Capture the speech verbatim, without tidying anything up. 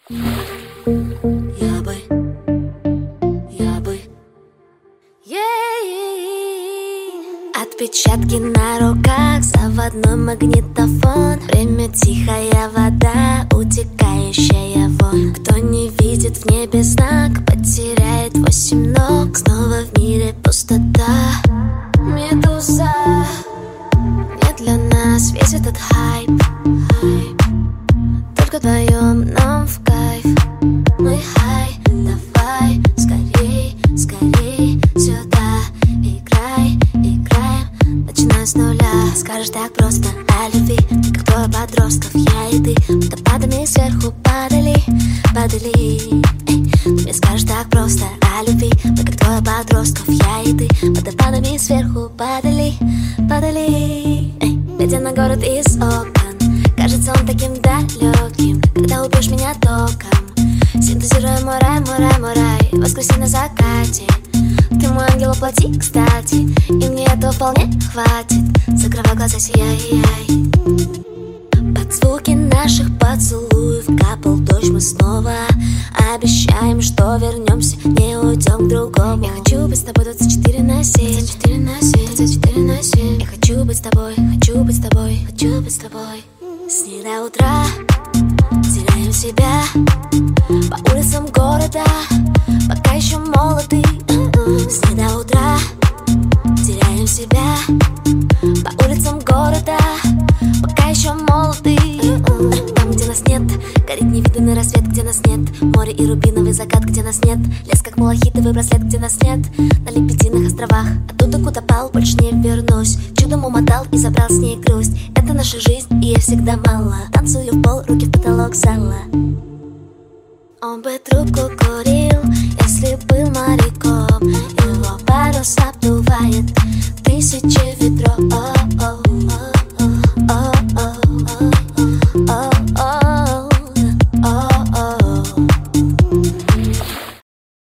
Я бы, я бы Отпечатки на руках, заводной магнитофон. Время тихая вода, утекающая вон. Кто не видит в небе знак, потеряет восемь ног. Снова в мире пустота. Медуза, не для нас весь этот хайп, хайп. Только вдвоем нам в кайф. Мы хай, давай, скорей, скорей сюда. Играй, играем, начиная с нуля. Скажешь так просто о любви, как двое подростков, я и ты. Водопадами сверху падали, падали. Эй, ты мне скажешь так просто о любви, мы как двое подростков, я и ты. Водопадами сверху падали, падали. Эй, глядя на город из окон, кажется он таким далеким, когда убьешь меня током. Синтезируя мой рай, мой рай, мой рай, воскреси на закате. Ты мой ангел воплоти, кстати, и мне этого вполне хватит. Закрывай глаза, сияй. Под звуки наших поцелуев капал дождь, мы снова обещаем, что вернемся, не уйдем к другому. Я хочу быть с тобой двадцать четыре на семь, двадцать четыре на семь, двадцать четыре на семь. Я хочу быть с тобой, хочу быть с тобой, хочу быть с тобой. С ней до утра теряем себя по улицам города, пока еще молоды. С ней до утра теряем себя по улицам города, пока еще молоды. Там, где нас нет, горит невиданный рассвет, где нас нет. Море и рубиновый закат, где нас нет. Лес, как малахитовый браслет, где нас нет. На Лебединых островах, оттуда, куда пал, больше не вернусь. Чудом умотал и забрал с ней грусть. Это наша жизнь, и ей всегда мало. Танцую в пол, руки в потолок зала. Он бы трубку курил, если был моряком.